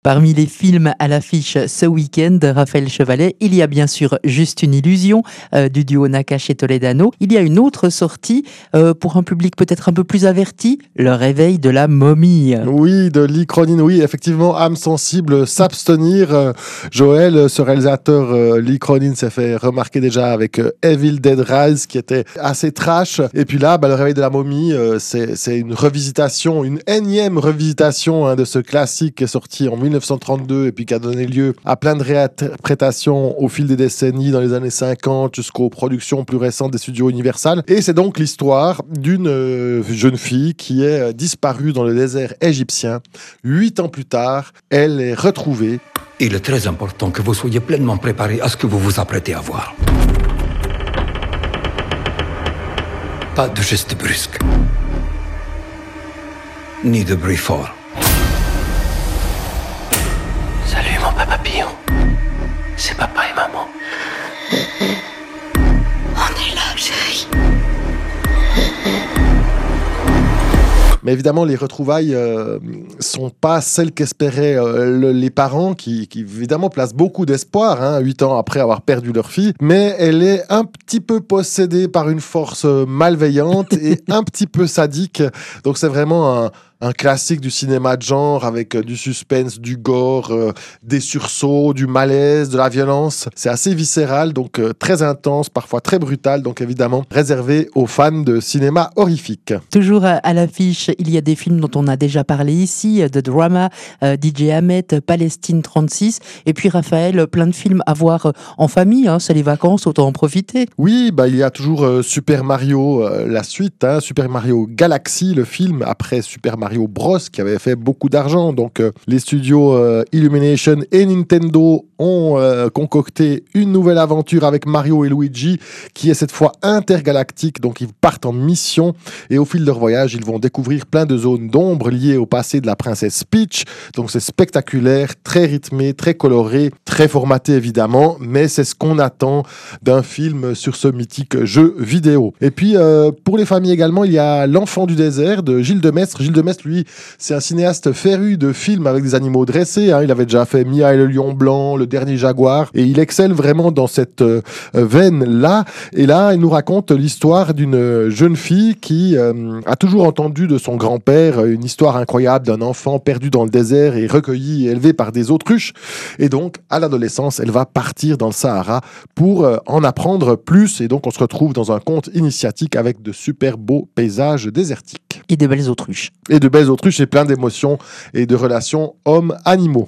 Parmi les films à l'affiche ce week-end, Raphaël Chevalet, il y a bien sûr Juste une illusion du duo Nakache et Toledano. Il y a une autre sortie pour un public peut-être un peu plus averti, Le réveil de la momie. Oui, de Lee Cronin, oui, effectivement, âme sensible, s'abstenir. Joël, ce réalisateur Lee Cronin s'est fait remarquer déjà avec Evil Dead Rise, qui était assez trash. Et puis là, Le réveil de la momie, c'est une revisitation, une énième revisitation de ce classique qui est sorti en 1932 et puis qui a donné lieu à plein de réinterprétations au fil des décennies, dans les années 50 jusqu'aux productions plus récentes des studios Universal. Et c'est donc l'histoire d'une jeune fille qui est disparue dans le désert égyptien. 8 ans plus tard, elle est retrouvée. Il est très important que vous soyez pleinement préparé à ce que vous vous apprêtez à voir. Pas de gestes brusques, ni de bruit fort. Salut mon papa Pio. C'est papa et maman. On est là, chérie. Mais évidemment, les retrouvailles sont pas celles qu'espéraient les parents qui évidemment placent beaucoup d'espoir, 8 ans après avoir perdu leur fille. Mais elle est un petit peu possédée par une force malveillante et un petit peu sadique. Donc c'est vraiment un classique du cinéma de genre avec du suspense, du gore, des sursauts, du malaise, de la violence. C'est assez viscéral, donc très intense, parfois très brutal, donc évidemment réservé aux fans de cinéma horrifique. Toujours à l'affiche, il y a des films dont on a déjà parlé ici, The Drama, DJ Ahmet, Palestine 36, et puis Raphaël, plein de films à voir en famille, c'est les vacances, autant en profiter. Oui, il y a toujours Super Mario, la suite, Super Mario Galaxy, le film après Super Mario Bros qui avait fait beaucoup d'argent. Donc les studios Illumination et Nintendo ont concocté une nouvelle aventure avec Mario et Luigi qui est cette fois intergalactique. Donc ils partent en mission et au fil de leur voyage, ils vont découvrir plein de zones d'ombre liées au passé de la princesse Peach. Donc c'est spectaculaire, très rythmé, très coloré, très formaté évidemment, mais c'est ce qu'on attend d'un film sur ce mythique jeu vidéo. Et puis pour les familles également, il y a L'Enfant du désert de Gilles Demestre. Gilles Demestre, lui, c'est un cinéaste féru de films avec des animaux dressés. Il avait déjà fait Mia et le lion blanc, Le dernier jaguar, et il excelle vraiment dans cette veine-là. Et là, il nous raconte l'histoire d'une jeune fille qui a toujours entendu de son grand-père une histoire incroyable d'un enfant perdu dans le désert et recueilli et élevé par des autruches. Et donc, à l'adolescence, elle va partir dans le Sahara pour en apprendre plus. Et donc, on se retrouve dans un conte initiatique avec de super beaux paysages désertiques. Et de belles autruches. Et de belles autruches et plein d'émotions et de relations hommes-animaux.